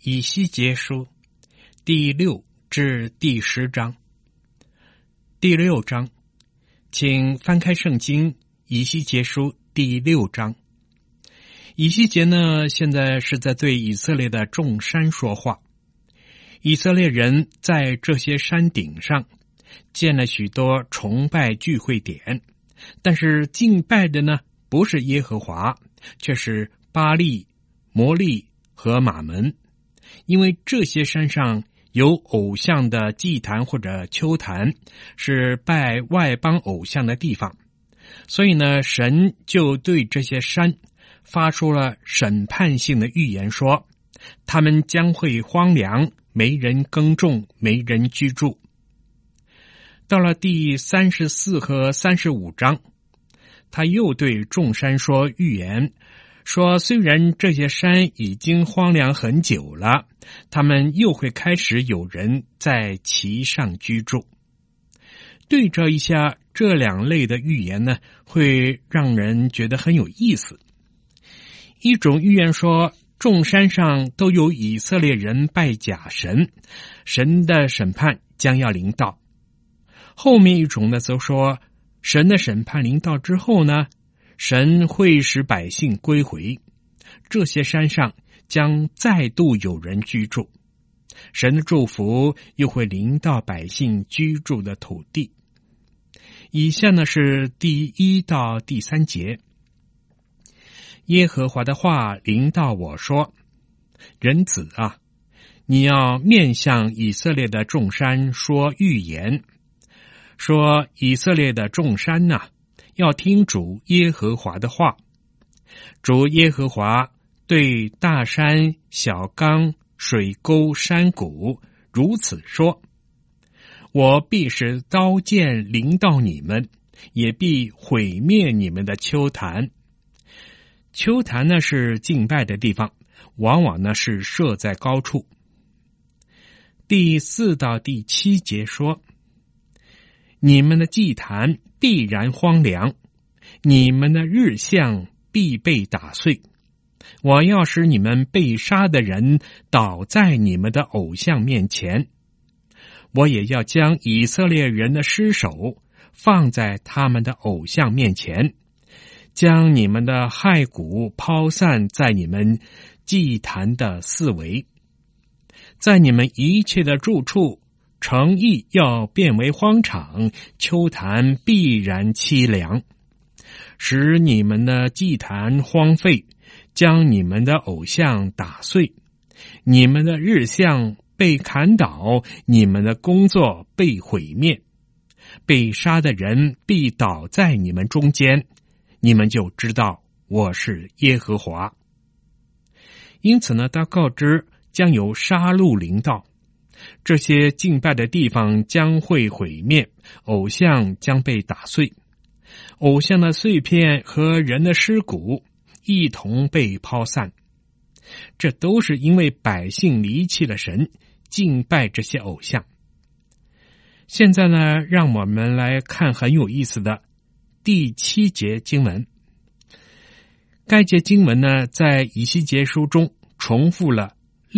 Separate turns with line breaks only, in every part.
以西结书第6至第10章。第6章，请翻开圣经以西结书第6章。以西结呢，现在是在对以色列的众山说话。以色列人在这些山顶上建了许多崇拜聚会点，但是敬拜的呢，不是耶和华，却是巴力、摩利和马门。因为这些山上有偶像的祭坛或者丘坛，是拜外邦偶像的地方，所以呢，神就对这些山发出了审判性的预言，说他们将会荒凉，没人耕种，没人居住。到了第34和35章，他又对众山说预言，说虽然这些山已经荒凉很久了，他们又会开始有人在其上居住。对照一下这两类的预言呢，会让人觉得很有意思。一种预言说众山上都有以色列人拜假神，神的审判将要临到。后面一种呢则说神的审判临到之后呢，神会使百姓归回，这些山上将再度有人居住，神的祝福又会临到百姓居住的土地。以下呢是第1到第3节。耶和华的话临到我说，人子啊，你要面向以色列的众山说预言，说以色列的众山啊，要听主耶和华的话。主耶和华对大山、小冈、水沟、山谷如此说，我必使刀剑临到你们，也必毁灭你们的丘坛。丘坛呢是敬拜的地方，往往呢是设在高处。第4到第7节说，你们的祭坛必然荒凉，你们的日像必被打碎。我要使你们被杀的人倒在你们的偶像面前，我也要将以色列人的尸首放在他们的偶像面前，将你们的骸骨抛散在你们祭坛的四围，在你们一切的住处，城邑要变为荒场，丘坛必然凄凉，使你们的祭坛荒废，将你们的偶像打碎，你们的日像被砍倒，你们的工作被毁灭，被杀的人必倒在你们中间，你们就知道我是耶和华。因此呢，他告知将有杀戮临到，这些敬拜的地方将会毁灭，偶像将被打碎，偶像的碎片和人的尸骨一同被抛散。这都是因为百姓离弃了神，敬拜这些偶像。现在呢，让我们来看很有意思的第7节经文。该节经文呢，在以西结书中重复了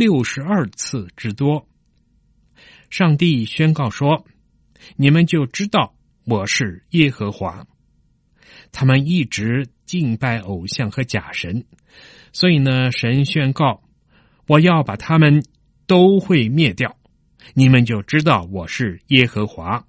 62次之多。上帝宣告说，你们就知道我是耶和华。他们一直敬拜偶像和假神，所以呢，神宣告，我要把他们都会灭掉，你们就知道我是耶和华。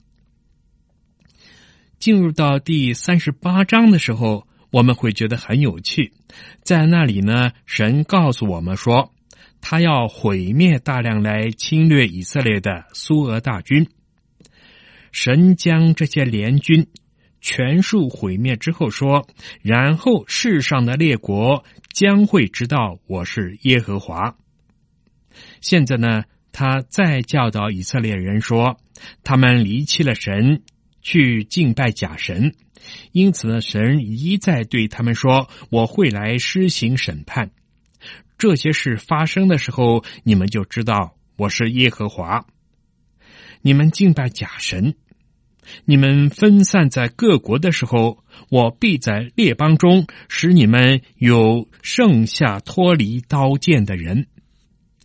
进入到第38章的时候，我们会觉得很有趣。在那里呢，神告诉我们说，他要毁灭大量来侵略以色列的苏俄大军。神将这些联军全数毁灭之后说，然后世上的列国将会知道我是耶和华。现在呢，他再教导以色列人说，他们离弃了神，去敬拜假神，因此呢，神一再对他们说，我会来施行审判。这些事发生的时候，你们就知道我是耶和华。你们敬拜假神，你们分散在各国的时候，我必在列邦中使你们有剩下脱离刀剑的人。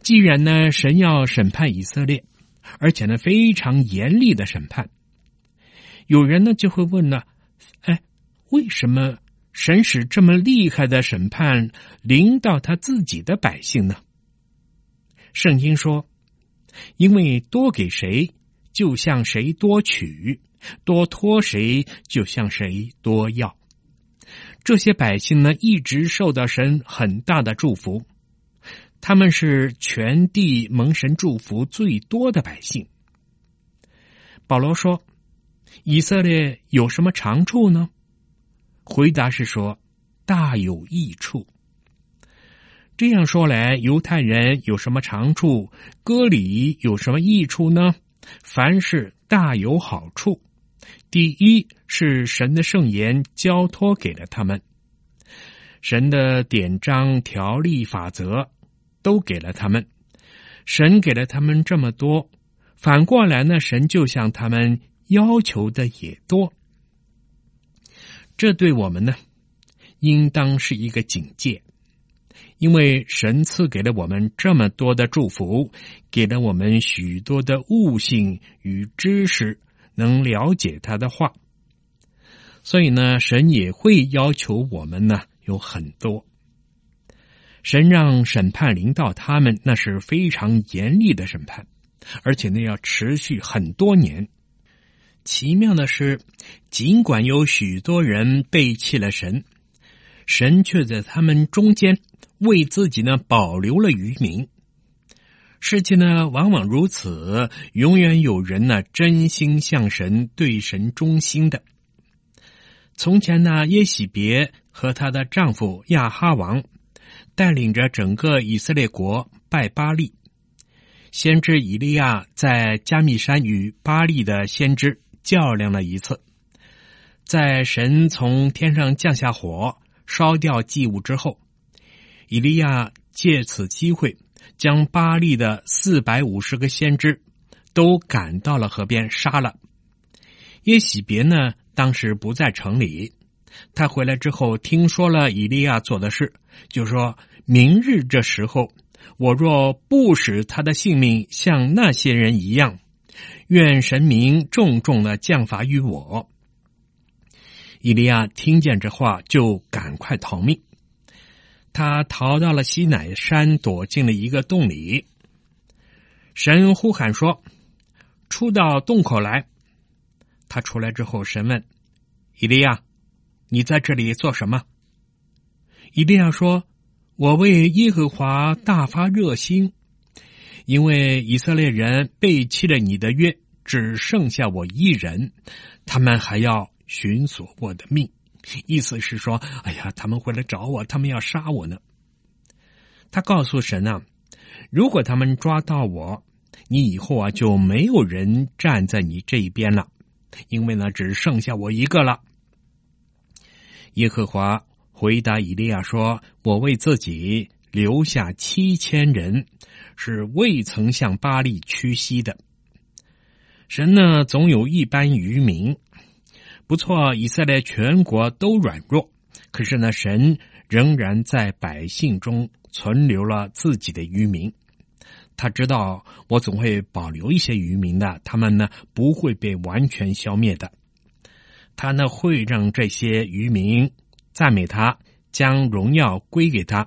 既然呢，神要审判以色列，而且呢非常严厉的审判，有人呢就会问了，为什么神使这么厉害的审判临到他自己的百姓呢？圣经说，因为多给谁，就向谁多取；多托谁，就向谁多要。这些百姓呢，一直受到神很大的祝福，他们是全地蒙神祝福最多的百姓。保罗说，以色列有什么长处呢？回答是说，大有益处。这样说来，犹太人有什么长处？割礼有什么益处呢？凡事大有好处。第一是神的圣言交托给了他们，神的典章、条例、法则都给了他们。神给了他们这么多，反过来呢，神就向他们要求的也多。这对我们呢，应当是一个警戒，因为神赐给了我们这么多的祝福，给了我们许多的悟性与知识，能了解他的话，所以呢，神也会要求我们呢有很多。神让审判临到他们，那是非常严厉的审判，而且呢要持续很多年。奇妙的是，尽管有许多人背弃了神，神却在他们中间为自己呢保留了余民。世界呢往往如此，永远有人呢真心向神、对神忠心的。从前呢，耶洗别和她的丈夫亚哈王带领着整个以色列国拜巴力，先知以利亚在加密山与巴力的先知较量了一次，在神从天上降下火烧掉祭物之后，以利亚借此机会将巴力的450个先知都赶到了河边杀了。耶洗别呢，当时不在城里，他回来之后听说了以利亚做的事，就说，明日这时候，我若不使他的性命像那些人一样，愿神明重重的降罚于我。以利亚听见这话，就赶快逃命。他逃到了西乃山，躲进了一个洞里。神呼喊说，出到洞口来。他出来之后，神问以利亚，你在这里做什么？以利亚说，我为耶和华大发热心，因为以色列人背弃了你的约，只剩下我一人，他们还要寻索我的命。意思是说，他们会来找我，他们要杀我呢。他告诉神啊，如果他们抓到我，你以后就没有人站在你这一边了，因为呢只剩下我一个了。耶和华回答以利亚说，我为自己留下7000人，是未曾向巴力屈膝的。神呢总有一般余民，不错，以色列全国都软弱，可是呢神仍然在百姓中存留了自己的余民。他知道我总会保留一些余民的，他们呢不会被完全消灭的。他呢会让这些余民赞美他，将荣耀归给他。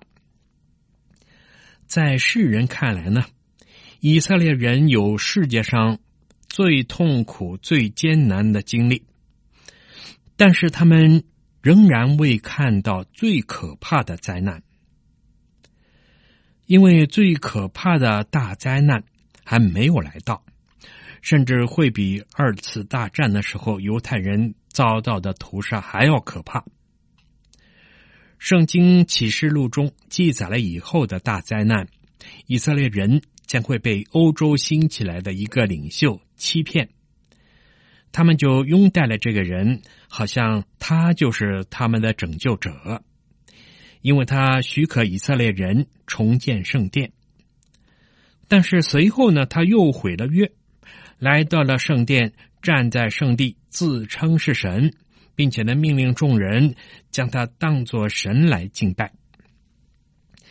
在世人看来呢，以色列人有世界上最痛苦、最艰难的经历，但是他们仍然未看到最可怕的灾难，因为最可怕的大灾难还没有来到，甚至会比2次大战的时候犹太人遭到的屠杀还要可怕。圣经启示录中记载了以后的大灾难，以色列人将会被欧洲兴起来的一个领袖欺骗，他们就拥戴了这个人，好像他就是他们的拯救者，因为他许可以色列人重建圣殿。但是随后呢，他又毁了约，来到了圣殿，站在圣地，自称是神，并且呢命令众人将他当作神来敬拜。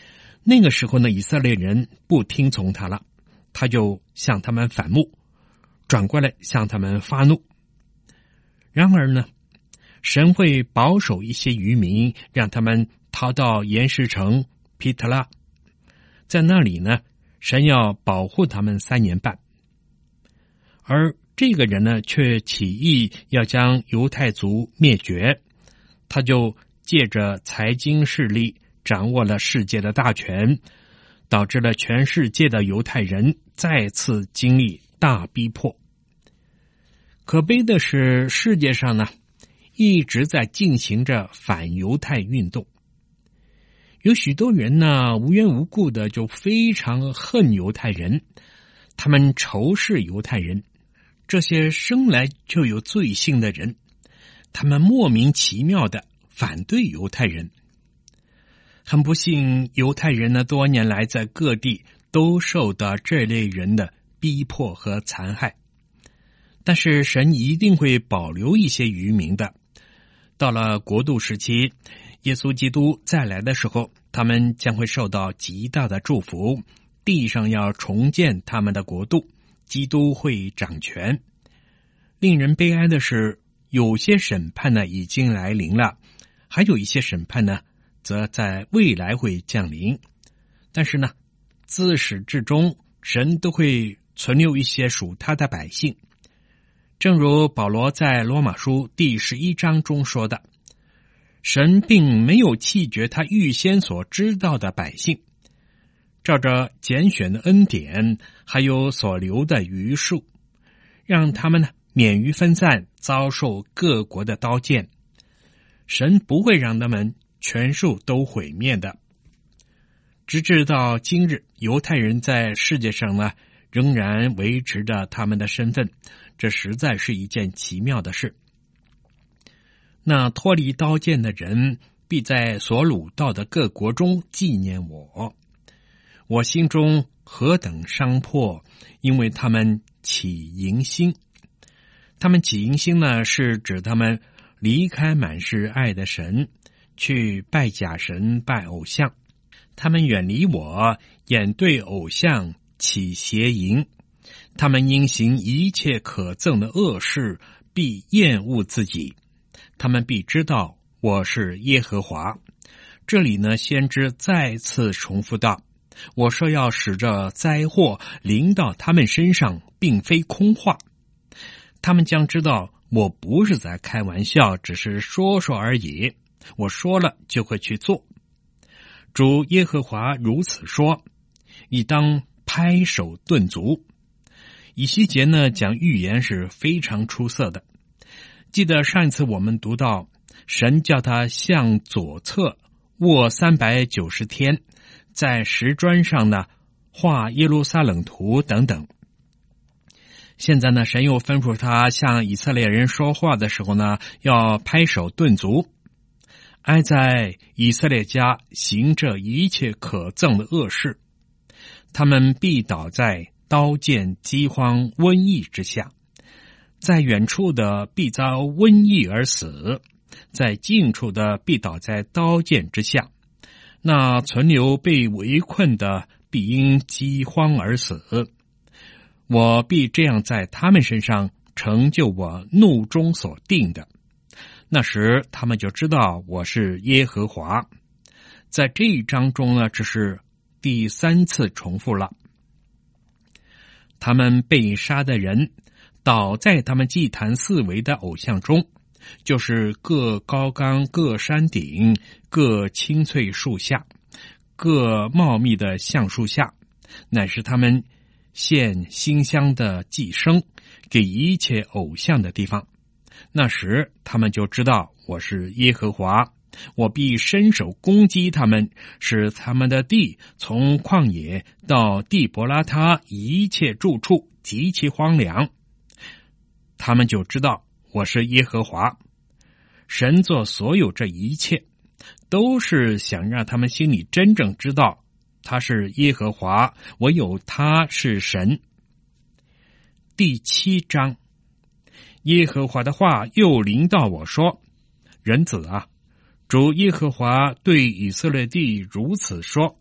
那个时候呢，以色列人不听从他了，他就向他们反目，转过来向他们发怒。然而呢，神会保守一些渔民，让他们逃到岩石城皮特拉，在那里呢，神要保护他们3年半。而这个人呢，却起意要将犹太族灭绝，他就借着财经势力掌握了世界的大权，导致了全世界的犹太人再次经历大逼迫。可悲的是，世界上呢，一直在进行着反犹太运动。有许多人呢，无缘无故的就非常恨犹太人，他们仇视犹太人。这些生来就有罪性的人，他们莫名其妙的反对犹太人。很不幸，犹太人呢，多年来在各地都受到这类人的逼迫和残害。但是神一定会保留一些渔民的。到了国度时期，耶稣基督再来的时候，他们将会受到极大的祝福，地上要重建他们的国度，基督会掌权。令人悲哀的是，有些审判呢已经来临了，还有一些审判呢则在未来会降临。但是呢，自始至终，神都会存留一些属他的百姓。正如保罗在罗马书第11章中说的，神并没有弃绝他预先所知道的百姓，照着拣选的恩典，还有所留的余数，让他们呢免于分散，遭受各国的刀剑。神不会让他们全数都毁灭的。直至到今日，犹太人在世界上呢，仍然维持着他们的身份，这实在是一件奇妙的事。那脱离刀剑的人，必在所掳到的各国中纪念我。我心中何等伤破，因为他们起淫心。他们起淫心呢，是指他们离开满是爱的神，去拜假神、拜偶像。他们远离我，眼对偶像起邪淫。他们因行一切可憎的恶事，必厌恶自己。他们必知道我是耶和华。这里呢，先知再次重复道，我说要使这灾祸临到他们身上，并非空话。他们将知道我不是在开玩笑，只是说说而已。我说了就会去做。主耶和华如此说，你当拍手顿足。以西结呢讲预言是非常出色的。记得上一次我们读到，神叫他向左侧卧390天，在石砖上呢画耶路撒冷图等等。现在呢，神又吩咐他向以色列人说话的时候呢，要拍手顿足。哀在以色列家行这一切可憎的恶事，他们必倒在刀剑、饥荒、瘟疫之下，在远处的必遭瘟疫而死，在近处的必倒在刀剑之下。那存留被围困的必因饥荒而死。我必这样在他们身上成就我怒中所定的。那时他们就知道我是耶和华。在这一章中呢，这是第3次重复了。他们被杀的人倒在他们祭坛四围的偶像中，就是各高冈、各山顶、各青翠树下、各茂密的橡树下，乃是他们献馨香的祭牲给一切偶像的地方。那时他们就知道我是耶和华，我必伸手攻击他们，使他们的地从旷野到地伯拉他一切住处极其荒凉。他们就知道我是耶和华。神做所有这一切，都是想让他们心里真正知道他是耶和华，唯有他是神。第7章，耶和华的话又临到我说，人子啊，主耶和华对以色列地如此说，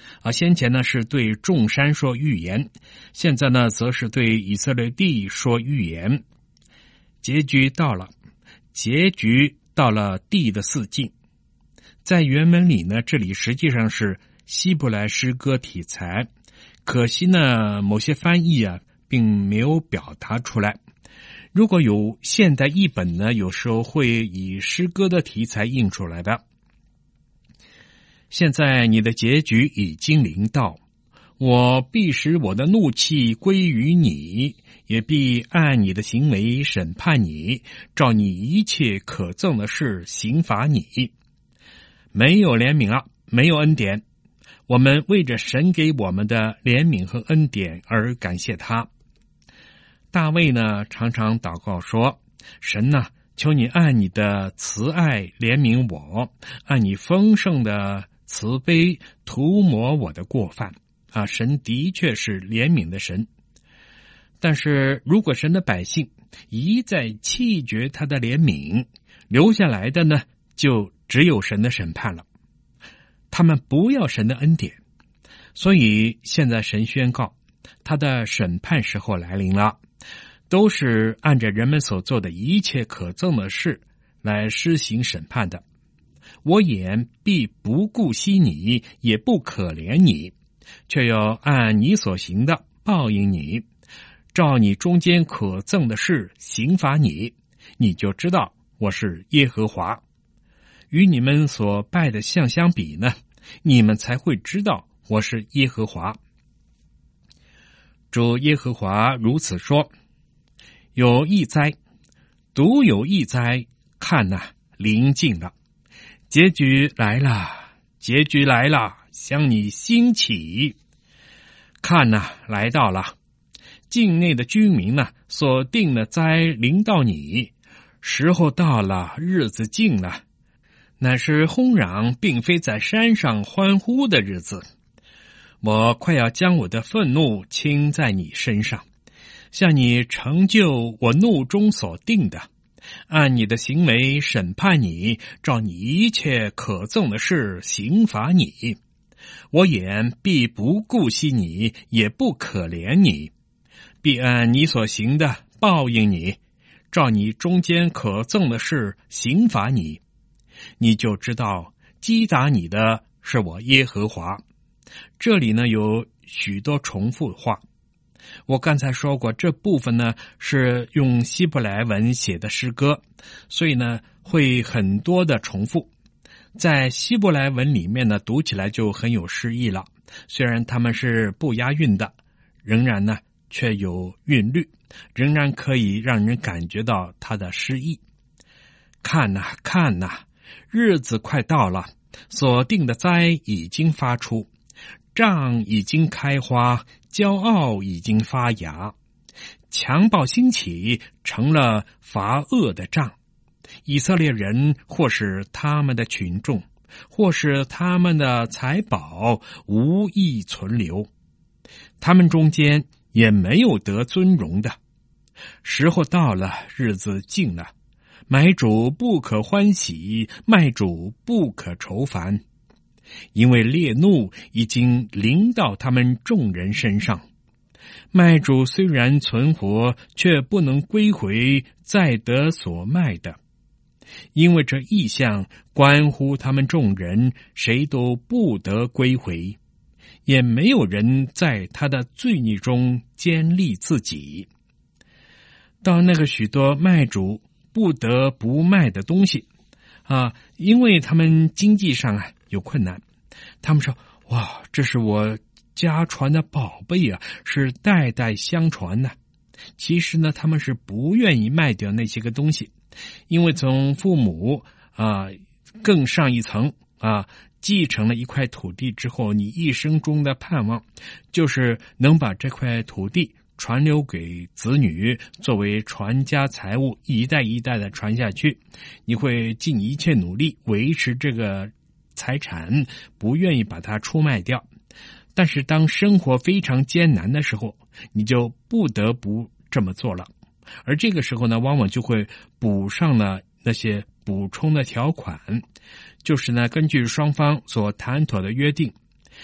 先前呢是对众山说预言，现在呢则是对以色列地说预言。结局到了地的四境。在原文里呢，这里实际上是希伯来诗歌题材，可惜呢某些翻译并没有表达出来。如果有现代译本呢，有时候会以诗歌的题材印出来的。现在你的结局已经临到，我必使我的怒气归于你，也必按你的行为审判你，照你一切可憎的事刑罚你。没有怜悯没有恩典，我们为着神给我们的怜悯和恩典而感谢他。大卫呢常常祷告说，神啊，求你按你的慈爱怜悯我，按你丰盛的慈悲涂抹我的过犯。神的确是怜悯的神，但是如果神的百姓一再弃绝他的怜悯，留下来的呢就只有神的审判了。他们不要神的恩典，所以现在神宣告他的审判时候来临了，都是按着人们所做的一切可憎的事来施行审判的。我眼必不顾惜你，也不可怜你，却要按你所行的报应你，照你中间可憎的事刑罚你，你就知道我是耶和华。与你们所拜的像相比呢，你们才会知道我是耶和华。主耶和华如此说，有一灾，独有一灾，看临近了，结局来了，结局来了，向你兴起。看来到了，境内的居民所定的灾临到你，时候到了，日子近了，乃是轰嚷并非在山上欢呼的日子。我快要将我的愤怒倾在你身上，向你成就我怒中所定的，按你的行为审判你，照你一切可憎的事刑罚你。我眼必不顾惜你，也不可怜你，必按你所行的报应你，照你中间可憎的事刑罚你。你就知道击打你的是我耶和华。这里呢有许多重复话，我刚才说过，这部分呢是用希伯来文写的诗歌，所以呢会很多的重复。在希伯来文里面呢，读起来就很有诗意了。虽然他们是不押韵的，仍然呢却有韵律，仍然可以让人感觉到它的诗意。看看日子快到了，所定的灾已经发出，杖已经开花，骄傲已经发芽，强暴兴起，成了罚恶的杖。以色列人或是他们的群众，或是他们的财宝，无意存留，他们中间也没有得尊荣的。时候到了，日子近了，买主不可欢喜，卖主不可愁烦，因为烈怒已经临到他们众人身上。卖主虽然存活，却不能归回再得所卖的，因为这异象关乎他们众人，谁都不得归回，也没有人在他的罪孽中坚立自己。到那个许多卖主不得不卖的东西因为他们经济上有困难，他们说，哇，这是我家传的宝贝是代代相传的。其实呢，他们是不愿意卖掉那些个东西，因为从父母更上一层继承了一块土地之后，你一生中的盼望就是能把这块土地传留给子女，作为传家财物，一代一代的传下去。你会尽一切努力维持这个财产，不愿意把它出卖掉。但是当生活非常艰难的时候，你就不得不这么做了。而这个时候呢，往往就会补上了那些补充的条款，就是呢，根据双方所谈妥的约定，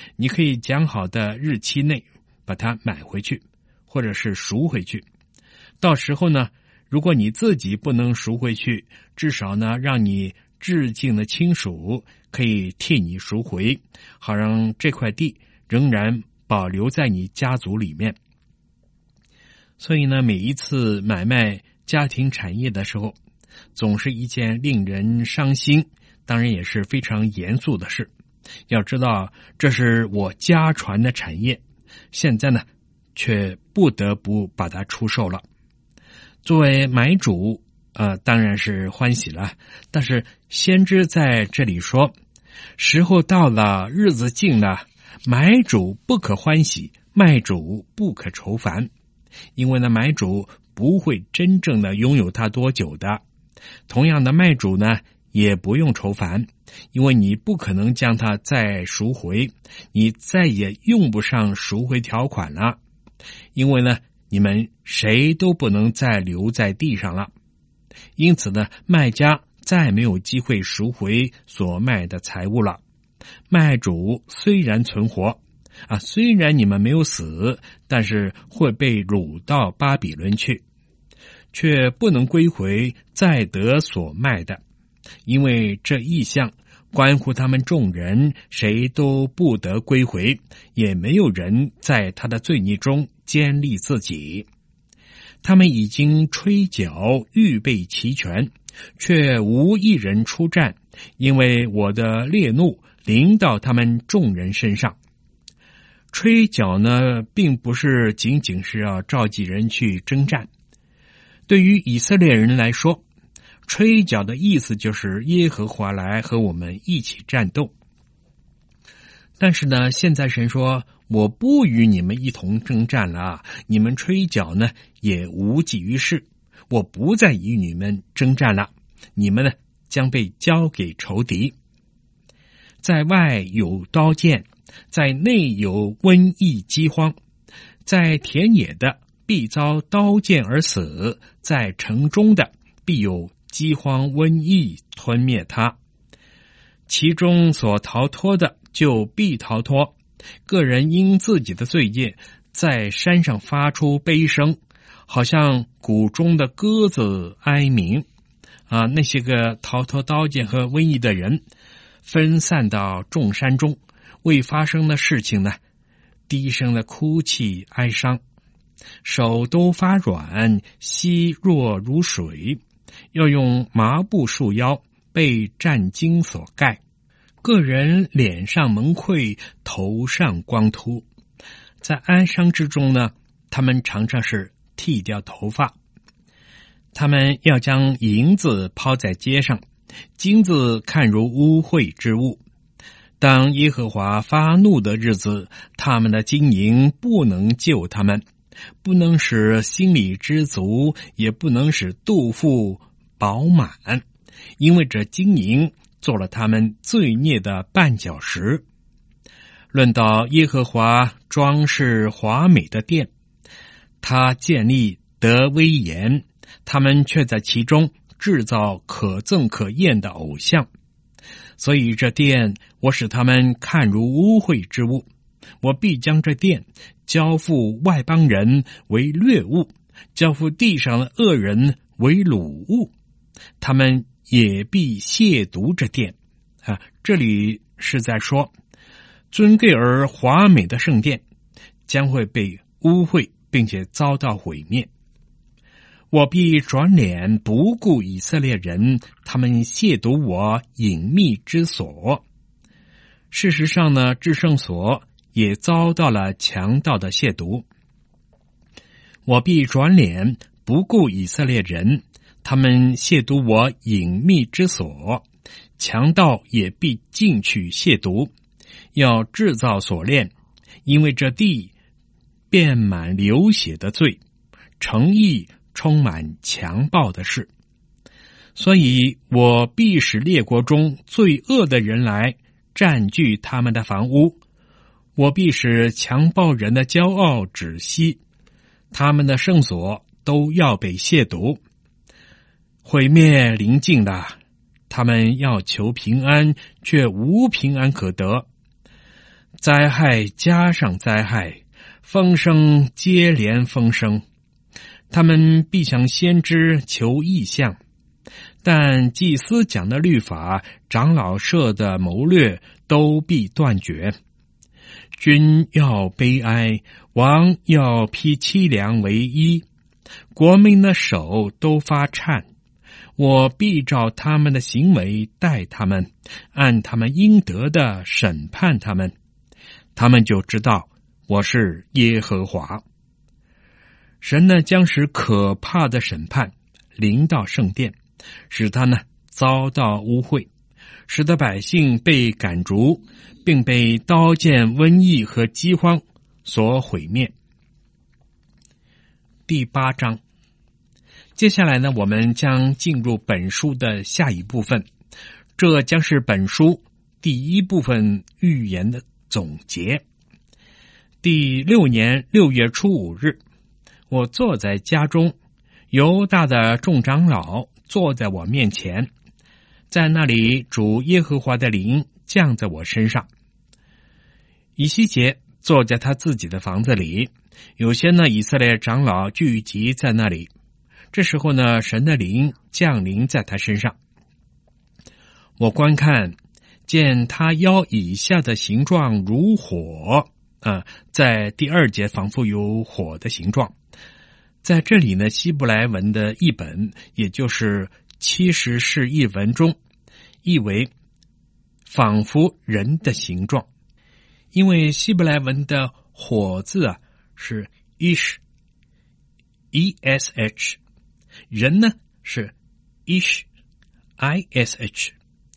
你可以讲好的日期内把它买回去，或者是赎回去。到时候呢，如果你自己不能赎回去，至少呢，让你至近的亲属可以替你赎回，好让这块地仍然保留在你家族里面。所以呢，每一次买卖家庭产业的时候，总是一件令人伤心，当然也是非常严肃的事。要知道，这是我家传的产业，现在呢，却不得不把它出售了。作为买主，当然是欢喜了。但是先知在这里说，时候到了，日子近了，买主不可欢喜，卖主不可愁烦。因为呢，买主不会真正的拥有它多久的。同样的，卖主呢，也不用愁烦，因为你不可能将它再赎回，你再也用不上赎回条款了。因为呢，你们谁都不能再留在地上了。因此呢，卖家再没有机会赎回所卖的财物了。卖主虽然存活，虽然你们没有死，但是会被掳到巴比伦去，却不能归回再得所卖的，因为这异象关乎他们众人，谁都不得归回，也没有人在他的罪孽中坚立自己。他们已经吹角预备齐全，却无一人出战，因为我的烈怒临到他们众人身上。吹角呢，并不是仅仅是要召集人去征战。对于以色列人来说，吹角的意思就是耶和华来和我们一起战斗。但是呢，现在神说，我不与你们一同征战了，你们吹角呢也无济于事，我不再与你们征战了，你们呢将被交给仇敌。在外有刀剑，在内有瘟疫饥荒，在田野的必遭刀剑而死，在城中的必有饥荒瘟疫吞灭他。其中所逃脱的就必逃脱，个人因自己的罪孽在山上发出悲声，好像谷中的鸽子哀鸣。那些个逃脱刀剑和瘟疫的人分散到众山中，为发生的事情呢低声的哭泣哀伤，手都发软，膝弱如水，要用麻布束腰，被战巾所盖。个人脸上蒙愧，头上光秃。在哀伤之中呢，他们常常是剃掉头发。他们要将银子抛在街上，金子看如污秽之物。当耶和华发怒的日子，他们的金银不能救他们，不能使心里知足，也不能使肚腹饱满，因为这金银做了他们罪孽的绊脚石。论到耶和华装饰华美的殿，他建立得威严，他们却在其中制造可憎可厌的偶像。所以这殿我使他们看如污秽之物，我必将这殿交付外邦人为掠物，交付地上的恶人为掳物，他们也必亵渎这殿。这里是在说，尊贵而华美的圣殿将会被污秽，并且遭到毁灭。我必转脸不顾以色列人，他们亵渎我隐秘之所。事实上呢，至圣所也遭到了强盗的亵渎。我必转脸不顾以色列人，他们亵渎我隐秘之所，强盗也必进去亵渎，要制造锁链，因为这地遍满流血的罪，诚意充满强暴的事。所以我必使列国中罪恶的人来占据他们的房屋，我必使强暴人的骄傲止息，他们的圣所都要被亵渎。毁灭临近了，他们要求平安，却无平安可得。 灾害加上灾害，风声接连风声。他们必向先知求异象，但祭司讲的律法，长老设的谋略，都必断绝。君要悲哀，王要披凄凉为衣，国民的手都发颤。我必照他们的行为待他们，按他们应得的审判他们。他们就知道我是耶和华。神呢，将使可怕的审判临到圣殿，使他呢遭到污秽，使得百姓被赶逐，并被刀剑、瘟疫和饥荒所毁灭。第8章，接下来呢，我们将进入本书的下一部分，这将是本书第1部分预言的总结。第6年6月初5日，我坐在家中，犹大的众长老坐在我面前，在那里主耶和华的灵降在我身上。以西结坐在他自己的房子里，有些呢以色列长老聚集在那里。这时候呢，神的灵降临在他身上。我观看，见他腰以下的形状如火，在第2节仿佛有火的形状。在这里呢，希伯来文的译本，也就是70士译文中，译为仿佛人的形状。因为希伯来文的火字是 ish， E-S-H， 人呢是 ish， I-S-H。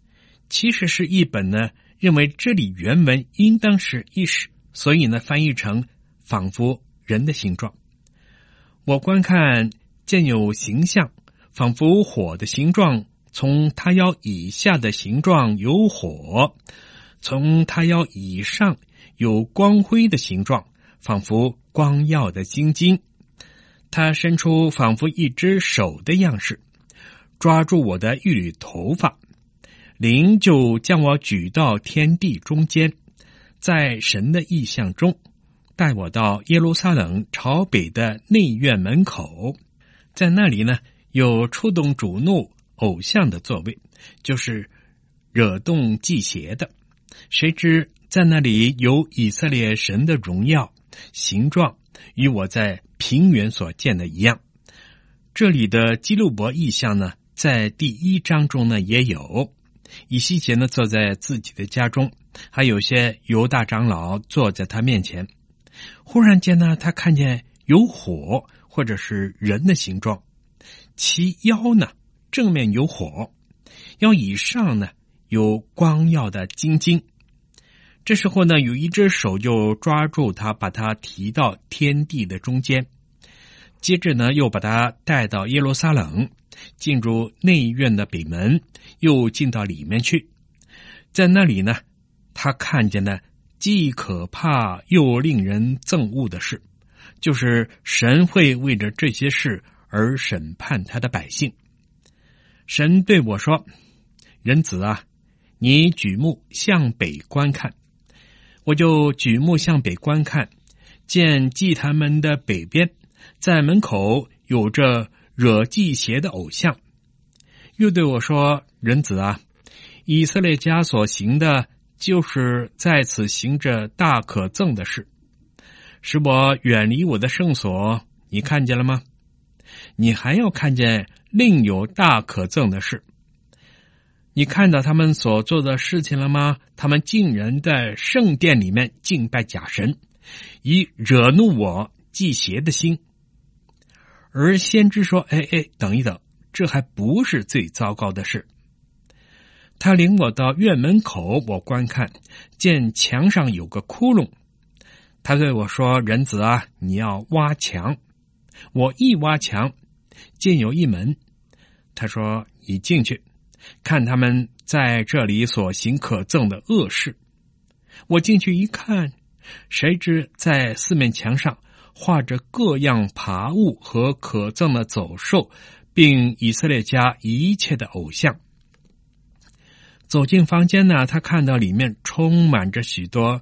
70士译本呢认为这里原文应当是 ish， 所以呢翻译成仿佛人的形状。我观看，见有形象，仿佛火的形状，从他腰以下的形状有火，从他腰以上有光辉的形状，仿佛光耀的金晶。他伸出仿佛一只手的样式，抓住我的一缕头发，灵就将我举到天地中间，在神的意象中带我到耶路撒冷朝北的内院门口，在那里呢有触动主怒偶像的座位，就是惹动祭邪的。谁知在那里有以色列神的荣耀，形状与我在平原所见的一样。这里的基路伯意象呢，在第1章中呢也有。以西结呢坐在自己的家中，还有些犹大长老坐在他面前。忽然间呢，他看见有火或者是人的形状，其腰呢正面有火，腰以上呢有光耀的金晶。这时候呢，有一只手就抓住他，把他提到天地的中间，接着呢又把他带到耶路撒冷，进入内院的北门，又进到里面去。在那里呢，他看见呢既可怕又令人憎恶的事，就是神会为着这些事而审判他的百姓。神对我说：人子啊，你举目向北观看。我就举目向北观看，见祭坛门的北边，在门口有着惹祭邪的偶像。又对我说：人子啊，以色列家所行的，就是在此行着大可憎的事，使我远离我的圣所。你看见了吗？你还要看见另有大可憎的事。你看到他们所做的事情了吗？他们竟然在圣殿里面敬拜假神，以惹怒我祭邪的心。而先知说：等一等，这还不是最糟糕的事。他领我到院门口，我观看，见墙上有个窟窿。他对我说：人子啊，你要挖墙。我一挖墙，见有一门。他说：你进去，看他们在这里所行可憎的恶事。我进去一看，谁知在四面墙上画着各样爬物和可憎的走兽，并以色列家一切的偶像。走进房间呢，他看到里面充满着许多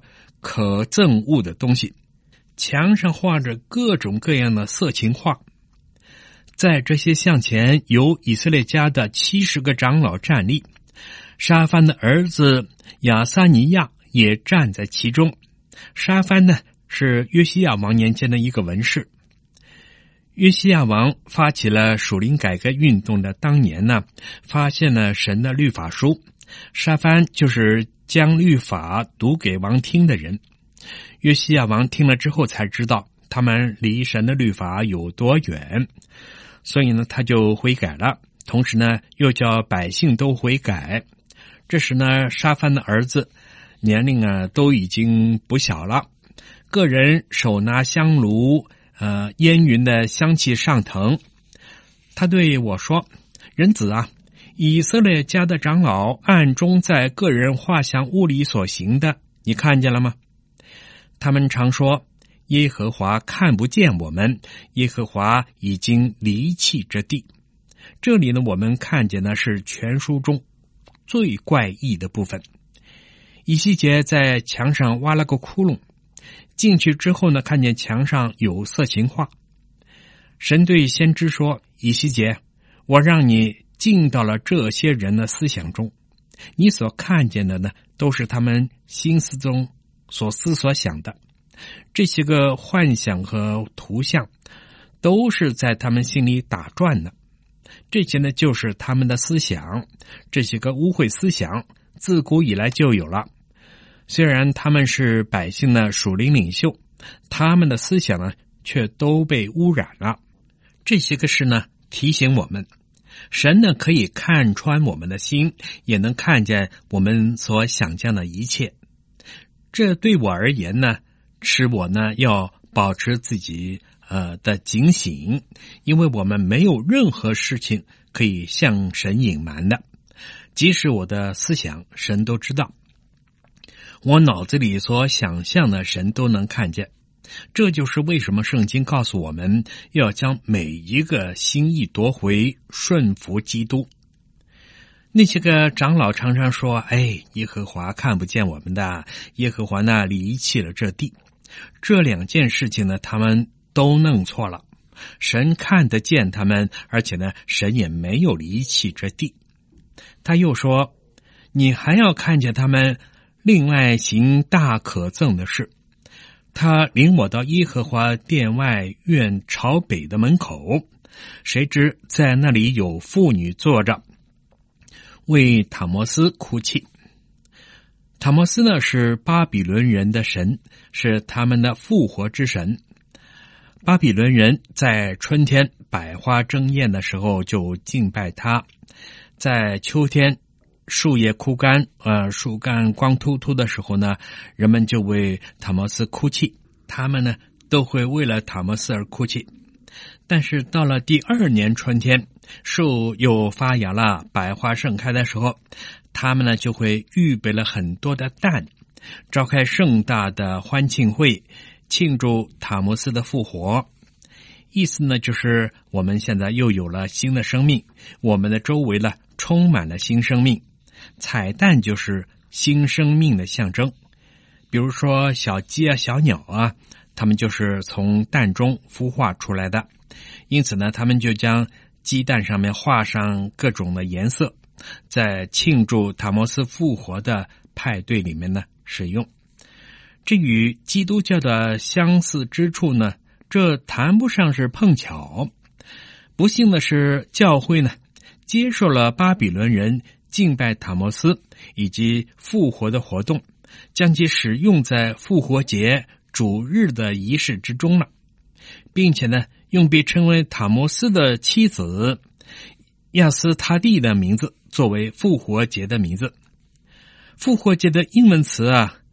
可憎恶的东西，墙上画着各种各样的色情画。在这些像前有以色列家的70个长老站立，沙番的儿子亚撒尼亚也站在其中。沙番呢，是约西亚王年间的一个文士。约西亚王发起了属灵改革运动的当年呢，发现了神的律法书。沙番就是将律法读给王听的人。约西亚王听了之后才知道他们离神的律法有多远，所以呢他就悔改了，同时呢又叫百姓都悔改。这时呢沙番的儿子年龄都已经不小了，个人手拿香炉，烟云的香气上腾。他对我说：人子啊，以色列家的长老暗中在个人画像屋里所行的，你看见了吗？他们常说耶和华看不见我们，耶和华已经离弃这地。这里呢，我们看见的是全书中最怪异的部分。以西结在墙上挖了个窟窿，进去之后呢，看见墙上有色情画。神对先知说：以西结，我让你进到了这些人的思想中，你所看见的呢，都是他们心思中所思所想的。这些个幻想和图像都是在他们心里打转的。这些呢，就是他们的思想。这些个污秽思想自古以来就有了。虽然他们是百姓的属灵领袖，他们的思想呢却都被污染了。这些个事呢提醒我们，神呢可以看穿我们的心，也能看见我们所想象的一切。这对我而言呢，使我呢要保持自己的警醒，因为我们没有任何事情可以向神隐瞒的。即使我的思想，神都知道。我脑子里所想象的，神都能看见。这就是为什么圣经告诉我们要将每一个心意夺回，顺服基督。那些个长老常常说：耶和华看不见我们的，耶和华呢离弃了这地。这两件事情呢，他们都弄错了。神看得见他们，而且呢，神也没有离弃这地。他又说：你还要看见他们另外行大可憎的事。他领我到耶和华殿外院朝北的门口，谁知在那里有妇女坐着，为塔摩斯哭泣。塔摩斯呢是巴比伦人的神，是他们的复活之神。巴比伦人在春天百花争艳的时候就敬拜他，在秋天树叶枯干，树干光秃秃的时候呢，人们就为塔摩斯哭泣，他们呢都会为了塔摩斯而哭泣。但是到了第2年春天，树又发芽了，百花盛开的时候，他们呢就会预备了很多的蛋，召开盛大的欢庆会，庆祝塔摩斯的复活。意思呢就是我们现在又有了新的生命，我们的周围呢充满了新生命。彩蛋就是新生命的象征，比如说小鸡啊、小鸟啊，它们就是从蛋中孵化出来的。因此呢，他们就将鸡蛋上面画上各种的颜色，在庆祝塔摩斯复活的派对里面呢使用。这与基督教的相似之处呢，这谈不上是碰巧。不幸的是，教会呢接受了巴比伦人敬拜塔摩斯以及复活的活动，将其使用在复活节主日的仪式之中了，并且呢用被称为塔摩斯的妻子亚斯塔蒂的名字作为复活节的名字。复活节的英文词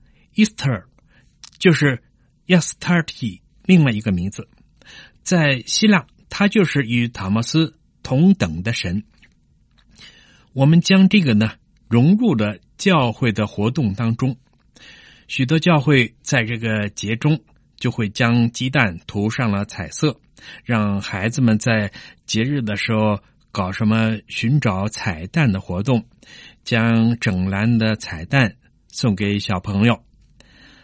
Easter 就是亚斯塔蒂另外一个名字，在希腊它就是与塔摩斯同等的神。我们将这个呢融入了教会的活动当中，许多教会在这个节中就会将鸡蛋涂上了彩色，让孩子们在节日的时候搞什么寻找彩蛋的活动，将整篮的彩蛋送给小朋友。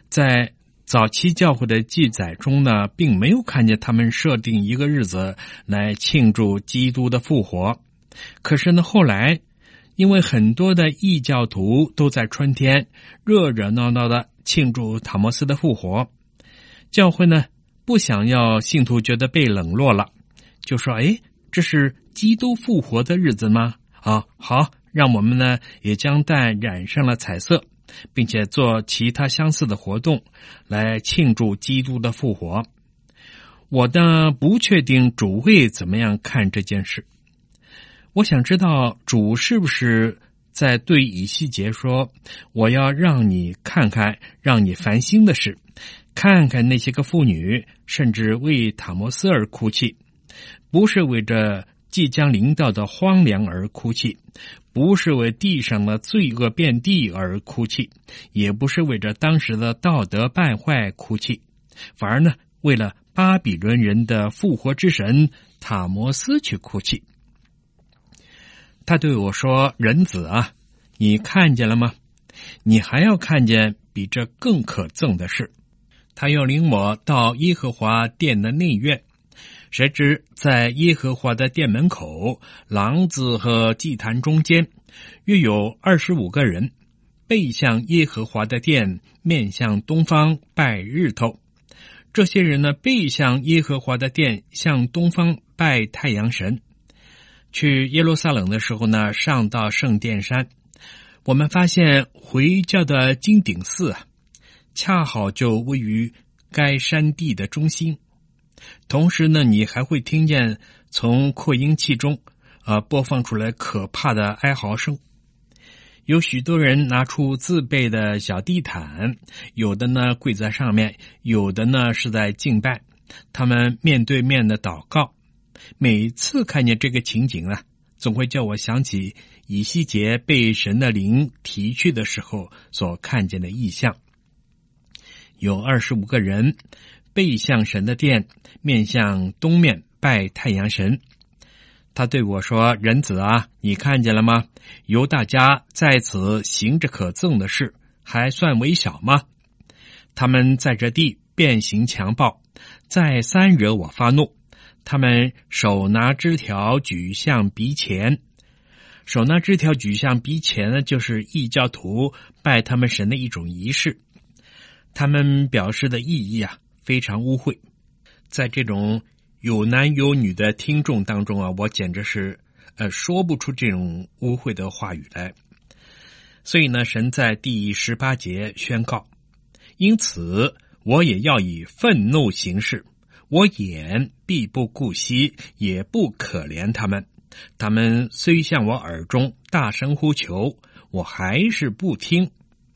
在早期教会的记载中呢，并没有看见他们设定一个日子来庆祝基督的复活。可是呢，后来因为很多的异教徒都在春天热热闹闹的庆祝塔摩斯的复活，教会呢不想要信徒觉得被冷落了，就说这是基督复活的日子吗？好，让我们呢也将蛋染上了彩色，并且做其他相似的活动来庆祝基督的复活。我呢不确定主会怎么样看这件事。我想知道主是不是在对以西结说，我要让你看看让你烦心的事，看看那些个妇女甚至为塔摩斯而哭泣，不是为着即将临到的荒凉而哭泣，不是为地上的罪恶遍地而哭泣，也不是为着当时的道德败坏哭泣，反而呢为了巴比伦人的复活之神塔摩斯去哭泣。他对我说，人子啊，你看见了吗？你还要看见比这更可憎的事。他又领我到耶和华殿的内院，谁知在耶和华的殿门口，廊子和祭坛中间，约有25个人，背向耶和华的殿，面向东方拜日头。这些人呢，背向耶和华的殿，向东方拜太阳神。去耶路撒冷的时候呢，上到圣殿山，我们发现回教的金顶寺恰好就位于该山地的中心。同时呢，你还会听见从扩音器中播放出来可怕的哀嚎声。有许多人拿出自备的小地毯，有的呢跪在上面，有的呢是在敬拜，他们面对面的祷告。每次看见这个情景总会叫我想起以西结被神的灵提去的时候所看见的异象。有25个人背向神的殿，面向东面拜太阳神。他对我说，人子啊，你看见了吗？犹大家在此行着可憎的事，还算微小吗？他们在这地变行强暴，再三惹我发怒。他们手拿枝条举向鼻前，手拿枝条举向鼻前呢，就是异教徒拜他们神的一种仪式。他们表示的意义非常污秽。在这种有男有女的听众当中我简直是说不出这种污秽的话语来。所以呢，神在第18节宣告，因此我也要以愤怒行事，我眼必不顾惜，也不可怜他们。他们虽向我耳中大声呼求，我还是不听。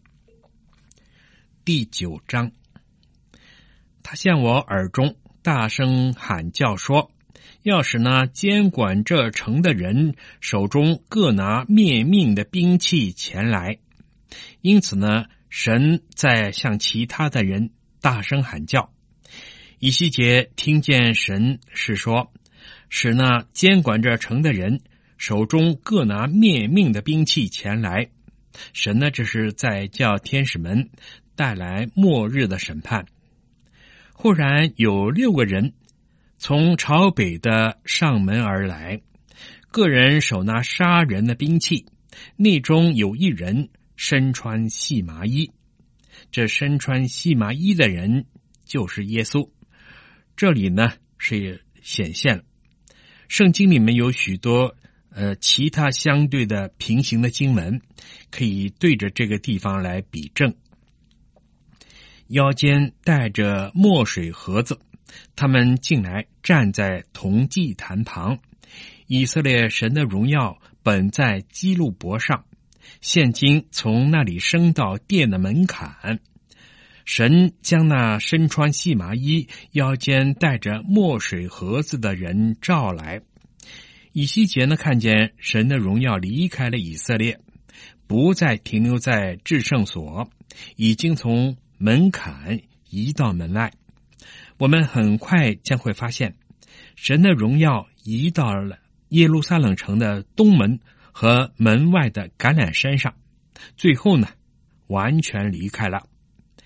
第9章，他向我耳中大声喊叫说，要使那监管这城的人手中各拿灭命的兵器前来。因此呢，神在向其他的人大声喊叫。以西结听见神是说，使那监管这城的人手中各拿灭命的兵器前来。神呢，这是在叫天使们带来末日的审判。忽然有6个人从朝北的上门而来，个人手拿杀人的兵器，内中有一人身穿细麻衣。这身穿细麻衣的人就是耶稣。这里呢是显现了，圣经里面有许多其他相对的平行的经文，可以对着这个地方来比证。腰间带着墨水盒子，他们进来站在铜祭坛旁。以色列神的荣耀本在基路伯上，现今从那里升到殿的门槛。神将那身穿细麻衣、腰间带着墨水盒子的人召来。以西结呢，看见神的荣耀离开了以色列，不再停留在至圣所，已经从门槛移到门外。我们很快将会发现，神的荣耀移到了耶路撒冷城的东门和门外的橄榄山上，最后呢，完全离开了。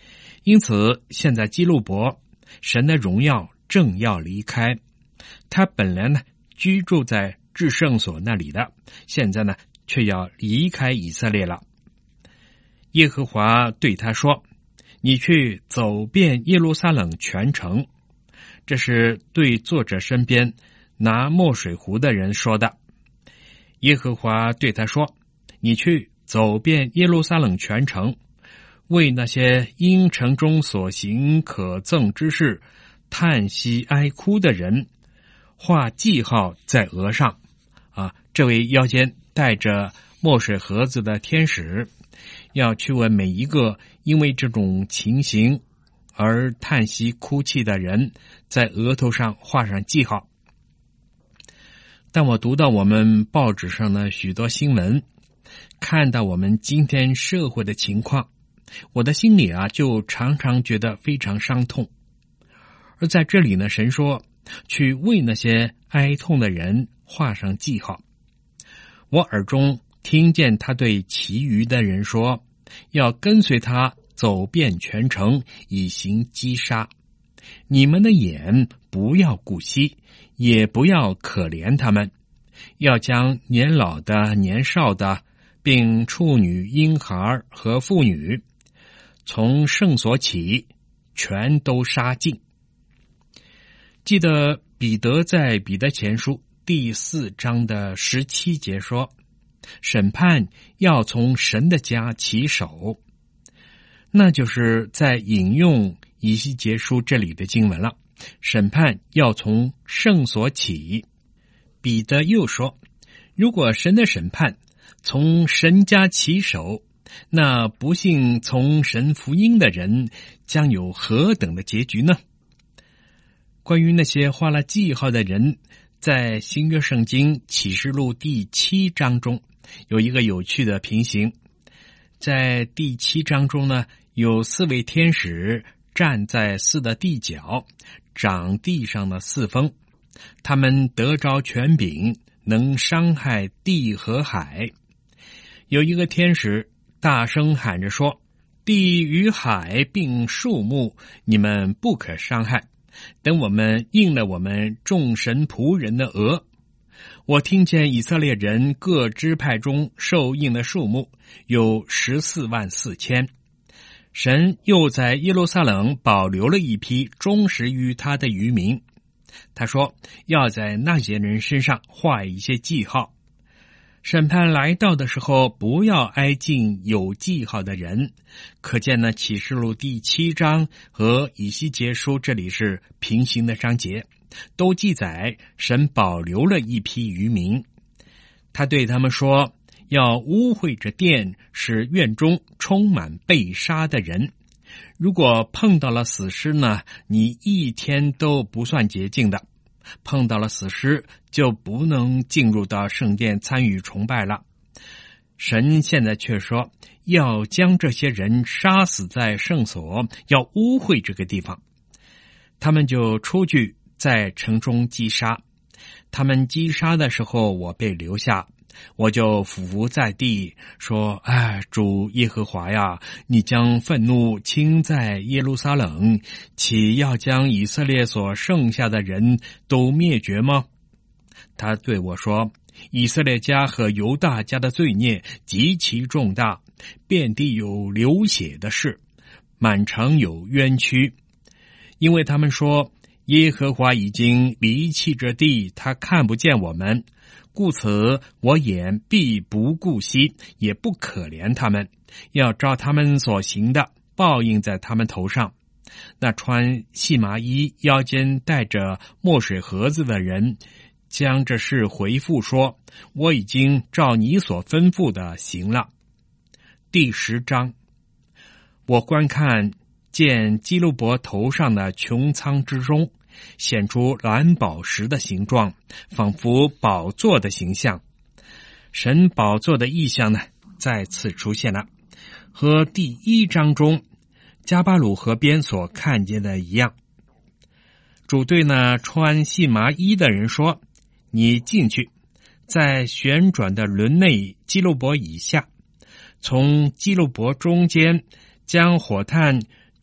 因此现在基路伯神的荣耀正要离开，他本来呢居住在至圣所那里的，现在呢却要离开以色列了。耶和华对他说，你去走遍耶路撒冷全城。这是对作者身边拿墨水壶的人说的。耶和华对他说，你去走遍耶路撒冷全城，为那些因城中所行可憎之事叹息哀哭的人画记号在额上。这位腰间带着墨水盒子的天使要去为每一个因为这种情形而叹息哭泣的人在额头上画上记号。当我读到我们报纸上的许多新闻，看到我们今天社会的情况，我的心里就常常觉得非常伤痛。而在这里呢，神说去为那些哀痛的人画上记号。我耳中听见他对其余的人说，要跟随他走遍全城，以行击杀。你们的眼不要顾惜，也不要可怜他们，要将年老的、年少的，并处女、婴孩和妇女，从圣所起，全都杀尽。记得彼得在彼得前书第4章的17节说，审判要从神的家起手。那就是在引用以西结书这里的经文了，审判要从圣所起。彼得又说，如果神的审判从神家起手，那不信从神福音的人将有何等的结局呢？关于那些画了记号的人，在新约圣经启示录第7章中有一个有趣的平行。在第7章中呢，有4位天使站在4的地角，掌地上的4风，他们得着权柄，能伤害地和海。有一个天使大声喊着说，地与海并树木，你们不可伤害，等我们应了我们众神仆人的额。我听见以色列人各支派中受印的数目有144000。神又在耶路撒冷保留了一批忠实于他的余民。他说，要在那些人身上画一些记号。审判来到的时候，不要挨近有记号的人。可见呢，启示录第7章和以西结书这里是平行的章节，都记载神保留了一批余民。他对他们说，要污秽这殿，使院中充满被杀的人。如果碰到了死尸呢，你一天都不算洁净的。碰到了死尸，就不能进入到圣殿参与崇拜了。神现在却说，要将这些人杀死在圣所，要污秽这个地方。他们就出去在城中击杀。他们击杀的时候，我被留下，我就俯伏在地说，主耶和华呀，你将愤怒倾在耶路撒冷，岂要将以色列所剩下的人都灭绝吗？他对我说，以色列家和犹大家的罪孽极其重大，遍地有流血的事，满城有冤屈，因为他们说，耶和华已经离弃这地，他看不见我们，故此我眼必不顾惜，也不可怜他们，要照他们所行的报应在他们头上。那穿细麻衣腰间带着墨水盒子的人将这事回复说，我已经照你所吩咐的行了。第10章，我观看见基路伯头上的穹苍之中显出蓝宝石的形状，仿佛宝座的形象。神宝座的意象呢，再次出现了，和第1章中加巴鲁河边所看见的一样。主对那穿细麻衣的人说，你进去，在旋转的轮内基路伯以下，从基路伯中间将火炭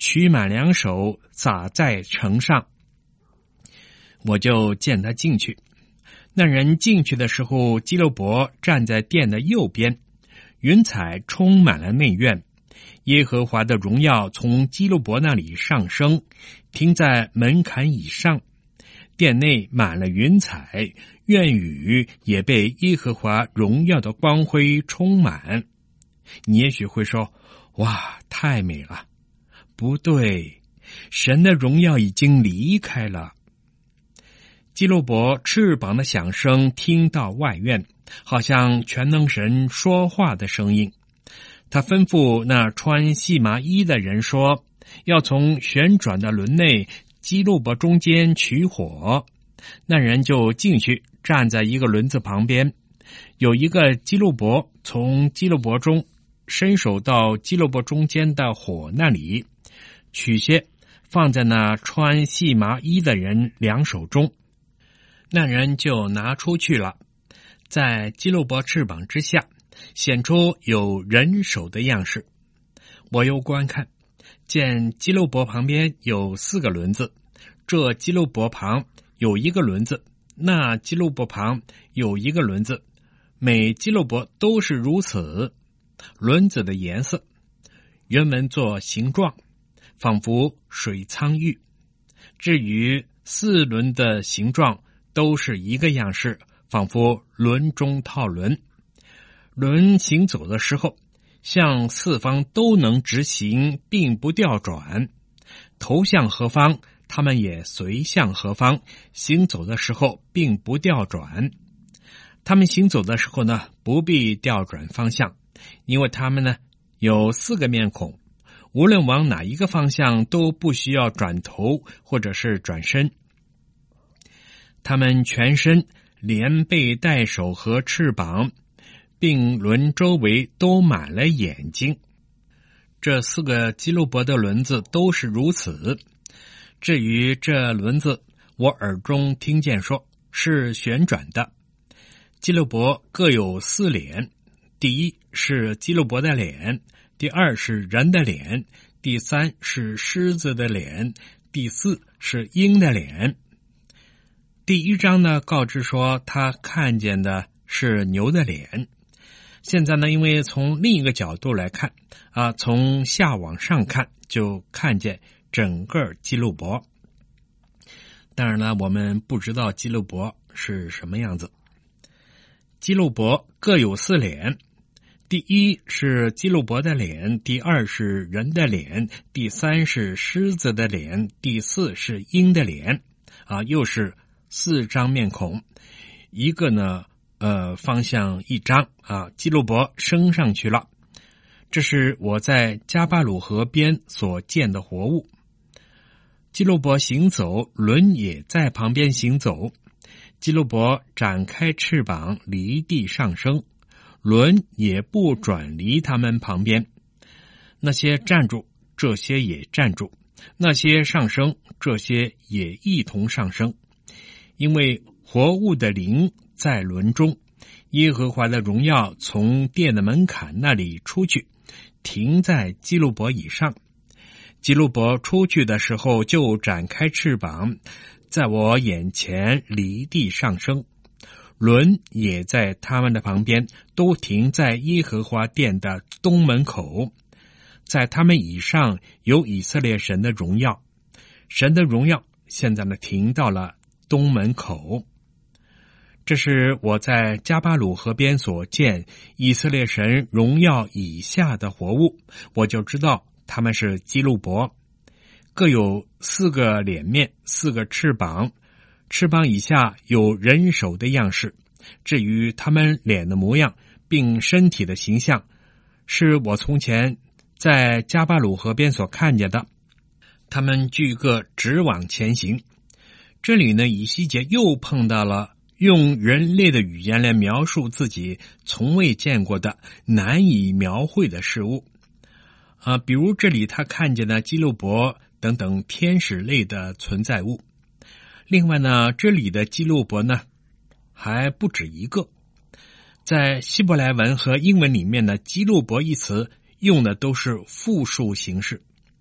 取满2手，撒在城上。我就见他进去。那人进去的时候，基路伯站在殿的右边，云彩充满了内院。耶和华的荣耀从基路伯那里上升，停在门槛以上。殿内满了云彩，院宇也被耶和华荣耀的光辉充满。你也许会说，哇，太美了。不对，神的荣耀已经离开了。基路伯翅膀的响声听到外院，好像全能神说话的声音。他吩咐那穿细麻衣的人说，要从旋转的轮内基路伯中间取火。那人就进去，站在一个轮子旁边，有一个基路伯从基路伯中伸手到基路伯中间的火那里，取些放在那穿细麻衣的人2手中。那人就拿出去了，在基路伯翅膀之下显出有人手的样式。我又观看，见基路伯旁边有4个轮子，这基路伯旁有1个轮子，那基路伯旁有1个轮子，每基路伯都是如此。轮子的颜色原文做形状，仿佛水苍玉。至于4轮的形状都是一个样式，仿佛轮中套轮。轮行走的时候，向4方都能直行，并不调转。头向何方，他们也随向何方，行走的时候并不调转。他们行走的时候呢，不必调转方向，因为他们呢有4个面孔，无论往哪一个方向都不需要转头或者是转身。他们全身连背带手和翅膀，并轮周围都满了眼睛。这4个基路伯的轮子都是如此。至于这轮子，我耳中听见说是旋转的。基路伯各有4脸，第一是基路伯的脸，第2是人的脸，第3是狮子的脸，第4是鹰的脸。第1章呢，告知说他看见的是牛的脸。现在呢，因为从另一个角度来看从下往上看，就看见整个基路伯。当然了，我们不知道基路伯是什么样子。基路伯各有4脸，第1是基路伯的脸，第2是人的脸，第3是狮子的脸，第4是鹰的脸。又是4张面孔，一个呢方向1张基路伯升上去了。这是我在加巴鲁河边所见的活物。基路伯行走，轮也在旁边行走。基路伯展开翅膀，离地上升，轮也不转离他们旁边。那些站住，这些也站住；那些上升，这些也一同上升。因为活物的灵在轮中，耶和华的荣耀从殿的门槛那里出去，停在基路伯以上。基路伯出去的时候，就展开翅膀，在我眼前离地上升。轮也在他们的旁边，都停在耶和华殿的东门口。在他们以上有以色列神的荣耀。神的荣耀现在呢，停到了东门口。这是我在加巴鲁河边所见以色列神荣耀以下的活物，我就知道他们是基路伯。各有4个脸面，4个翅膀，翅膀以下有人手的样式。至于他们脸的模样并身体的形象，是我从前在加巴鲁河边所看见的。他们俱各直往前行。这里呢，以西结又碰到了用人类的语言来描述自己从未见过的难以描绘的事物比如这里他看见的基路伯等等天使类的存在物。另外呢，这里的基路伯呢还不止一个。在希伯来文和英文里面呢，基路伯一词用的都是复数形式。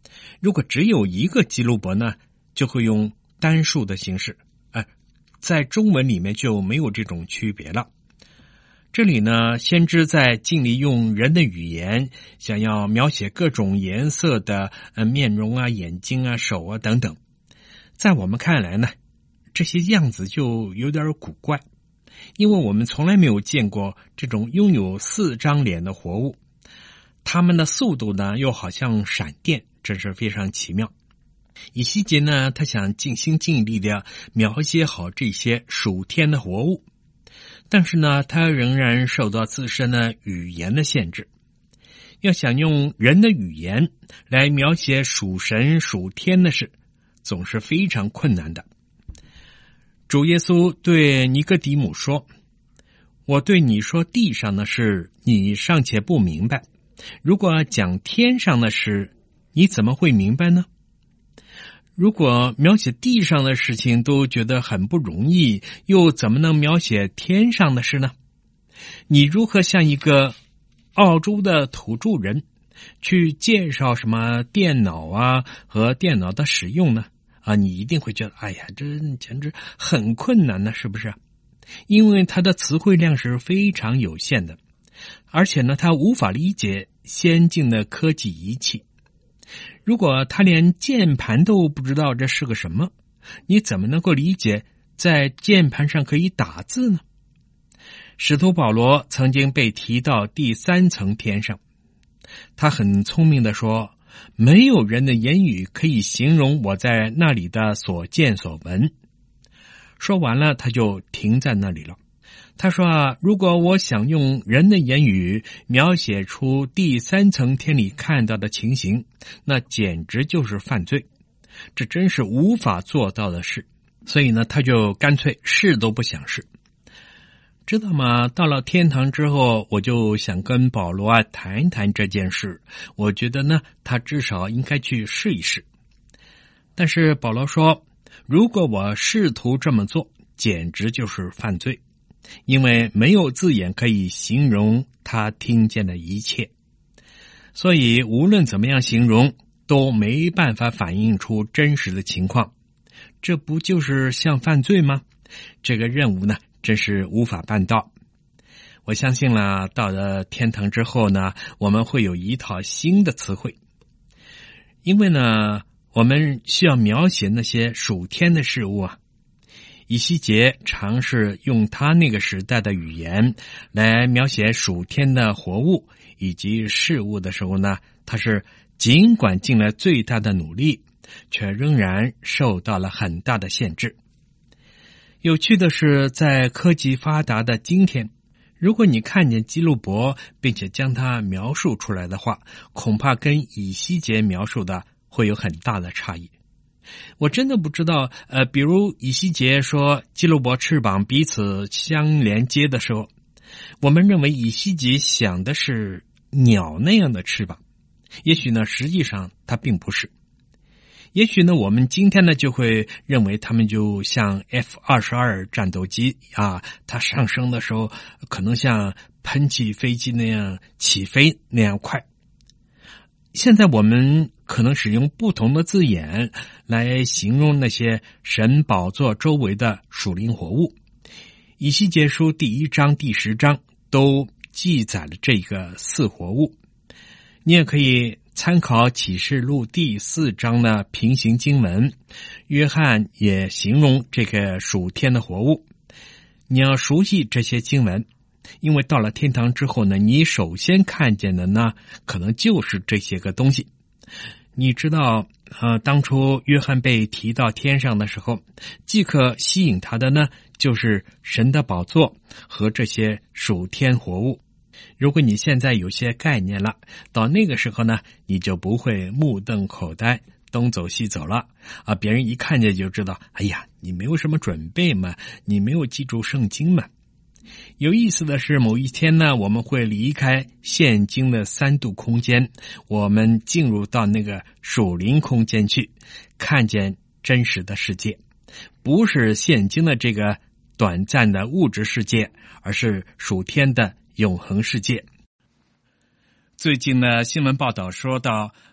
如果只有一个基路伯呢，就会用单数的形式，在中文里面就没有这种区别了。这里呢，先知在尽力用人的语言，想要描写各种颜色的面容啊、眼睛啊、手啊等等。在我们看来呢，这些样子就有点古怪，因为我们从来没有见过这种拥有4张脸的活物，它们的速度呢又好像闪电，真是非常奇妙。以西结呢，他想尽心尽力的描写好这些属天的活物，但是呢，他仍然受到自身的语言的限制。要想用人的语言来描写属神属天的事，总是非常困难的。主耶稣对尼哥底母说，我对你说地上的事，你尚且不明白，如果讲天上的事，你怎么会明白呢？如果描写地上的事情都觉得很不容易，又怎么能描写天上的事呢？你如何像一个澳洲的土著人去介绍什么电脑啊和电脑的使用呢？你一定会觉得，哎呀，这简直很困难呢，是不是？因为它的词汇量是非常有限的，而且呢，他无法理解先进的科技仪器。如果他连键盘都不知道这是个什么，你怎么能够理解在键盘上可以打字呢？使徒保罗曾经被提到第3层天上，他很聪明地说，没有人的言语可以形容我在那里的所见所闻。说完了，他就停在那里了。他说，如果我想用人的言语描写出第3层天里看到的情形，那简直就是犯罪，这真是无法做到的事。所以呢，他就干脆试都不想试。知道吗？到了天堂之后，我就想跟保罗谈一谈这件事。我觉得呢，他至少应该去试一试。但是保罗说，如果我试图这么做，简直就是犯罪，因为没有字眼可以形容他听见的一切，所以无论怎么样形容，都没办法反映出真实的情况。这不就是像犯罪吗？这个任务呢，真是无法办到。我相信了，到了天堂之后呢，我们会有一套新的词汇，因为呢，我们需要描写那些属天的事物啊。以西结尝试用他那个时代的语言来描写属天的活物以及事物的时候呢，他是尽管尽了最大的努力，却仍然受到了很大的限制。有趣的是，在科技发达的今天，如果你看见基路伯并且将它描述出来的话，恐怕跟以西结描述的会有很大的差异。我真的不知道，比如以西结说基路伯翅膀彼此相连接的时候，我们认为以西结想的是鸟那样的翅膀，也许呢，实际上它并不是。也许呢，我们今天呢就会认为他们就像 F-22 战斗机啊，它上升的时候可能像喷气飞机那样起飞那样快。现在我们可能使用不同的字眼来形容那些神宝座周围的属灵活物。以西结书第1章第10章都记载了这个4活物。你也可以参考启示录第4章的平行经文，约翰也形容这个属天的活物。你要熟悉这些经文，因为到了天堂之后呢，你首先看见的呢，可能就是这些个东西。你知道，当初约翰被提到天上的时候，即刻吸引他的呢，就是神的宝座和这些属天活物。如果你现在有些概念了，到那个时候呢，你就不会目瞪口呆，东走西走了啊！别人一看见就知道，哎呀，你没有什么准备嘛，你没有记住圣经嘛。有意思的是，某一天呢，我们会离开现今的3度空间，我们进入到那个属灵空间去，看见真实的世界，不是现今的这个短暂的物质世界，而是属天的永恒世界。最近呢，新闻报道说到，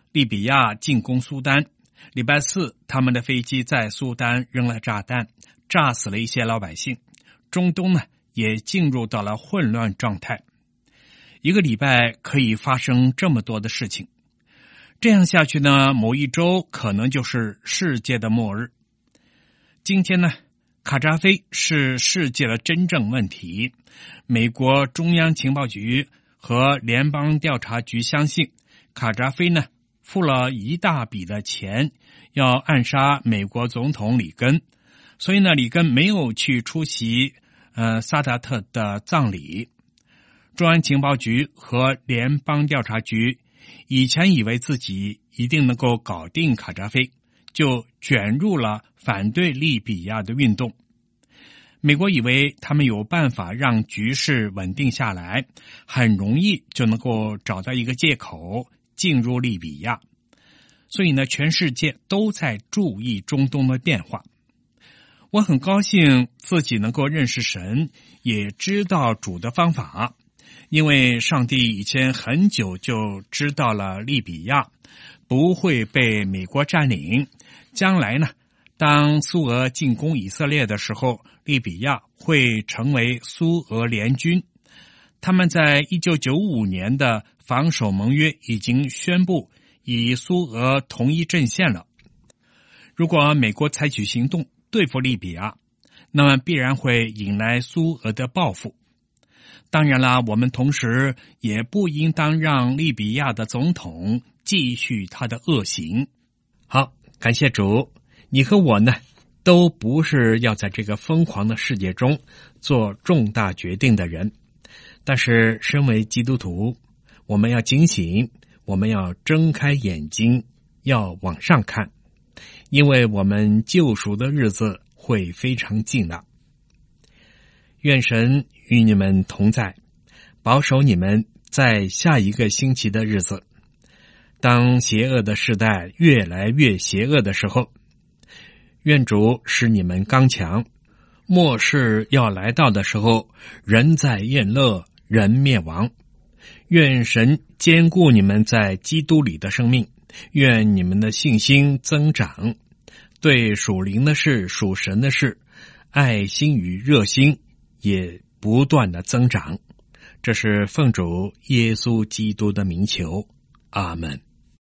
利比亚进攻苏丹，礼拜四他们的飞机在苏丹扔了炸弹，炸死了一些老百姓。中东呢也进入到了混乱状态。一个礼拜可以发生这么多的事情，这样下去呢，某一周可能就是世界的末日。今天呢，卡扎菲是世界的真正问题。美国中央情报局和联邦调查局相信，卡扎菲呢付了一大笔的钱要暗杀美国总统里根，所以呢，里根没有去出席萨达特的葬礼。中央情报局和联邦调查局以前以为自己一定能够搞定卡扎菲，就卷入了反对利比亚的运动。美国以为他们有办法让局势稳定下来，很容易就能够找到一个借口进入利比亚。所以呢，全世界都在注意中东的变化。我很高兴自己能够认识神，也知道主的方法，因为上帝以前很久就知道了利比亚不会被美国占领，将来呢，当苏俄进攻以色列的时候，利比亚会成为苏俄联军。他们在1995年的防守盟约已经宣布以苏俄同一阵线了。如果美国采取行动对付利比亚，那么必然会引来苏俄的报复。当然啦，我们同时也不应当让利比亚的总统继续他的恶行。好，感谢主，你和我呢，都不是要在这个疯狂的世界中做重大决定的人。但是身为基督徒，我们要警醒，我们要睁开眼睛，要往上看，因为我们救赎的日子会非常近了。愿神与你们同在，保守你们在下一个星期的日子。当邪恶的世代越来越邪恶的时候，愿主使你们刚强。末世要来到的时候，人在宴乐，人灭亡。愿神坚固你们在基督里的生命，愿你们的信心增长，对属灵的事、属神的事，爱心与热心也不断的增长。这是奉主耶稣基督的名求，阿们。